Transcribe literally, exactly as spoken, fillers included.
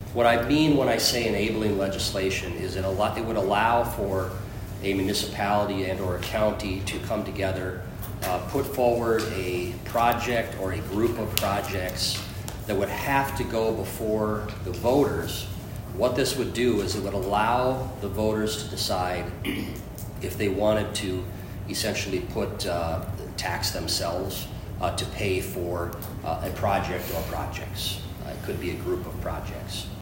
What I mean when I say enabling legislation is it, al- it would allow for a municipality and or a county to come together, uh, put forward a project or a group of projects that would have to go before the voters. What this would do is it would allow the voters to decide if they wanted to essentially put uh, tax themselves uh, to pay for uh, a project or projects. Uh, it could be a group of projects.